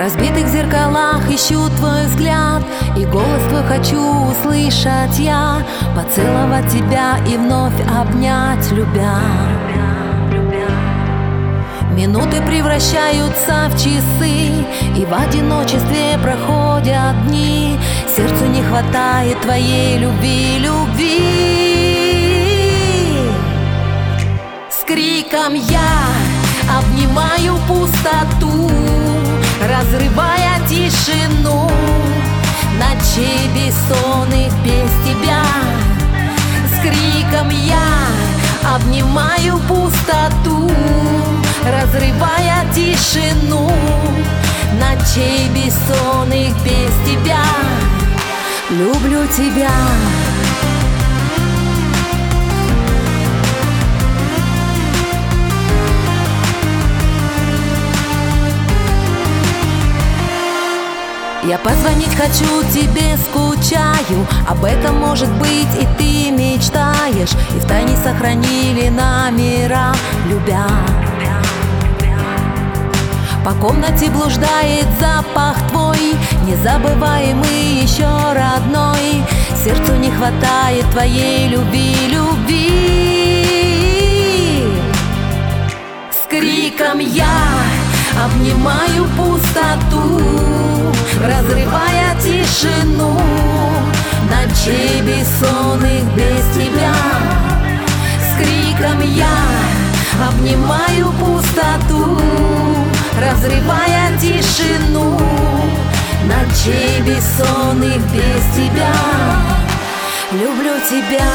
разбитых зеркалах ищу твой взгляд, и голос твой хочу услышать я, поцеловать тебя и вновь обнять, любя. Минуты превращаются в часы, и в одиночестве проходят дни. Сердцу не хватает твоей любви, любви. С криком я обнимаю пустоту, разрывая тишину ночей бессонных без тебя. С криком я обнимаю пустоту, разрывая тишину ночей бессонных без тебя. Люблю тебя. Я позвонить хочу тебе, скучаю, об этом, может быть, и ты мечтаешь, и втайне сохранили номера, любя. По комнате блуждает запах твой, незабываемый, еще родной. Сердцу не хватает твоей любви, любви. С криком я обнимаю пустоту, разрывая тишину ночей бессонных без тебя. С криком я обнимаю пустоту, разрывая тишину ночей бессонных без тебя. Люблю тебя.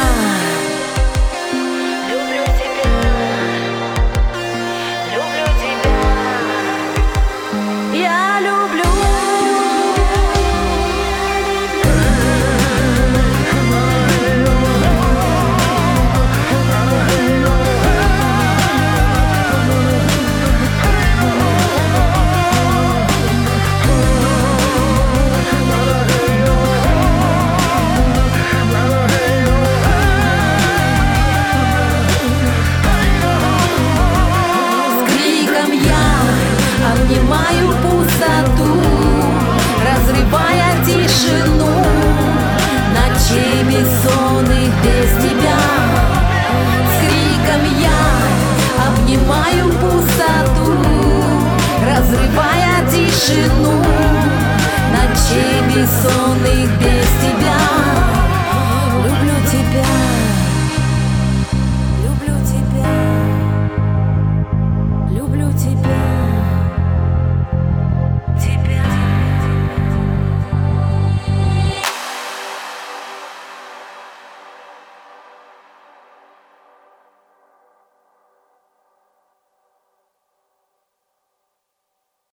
Обнимаю пустоту, разрывая тишину ночей бессонных без тебя. С криком я обнимаю пустоту, разрывая тишину